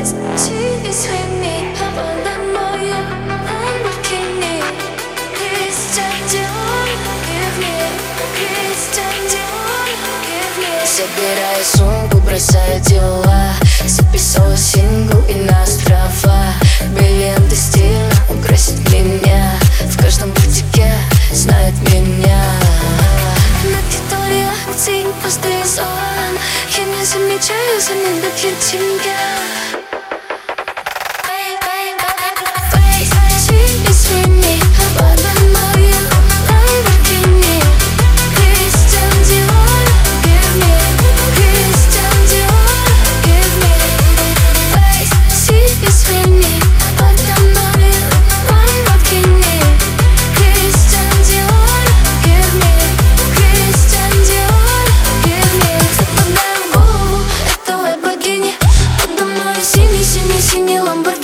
Собирая сумку, бросая дела, записала сингл и на острова. Бриллианты стильно украсят меня, в каждом бутике знают меня. На территории акций пустые зон, я не замечаю за ним таких тебя. Синий Ламборгини.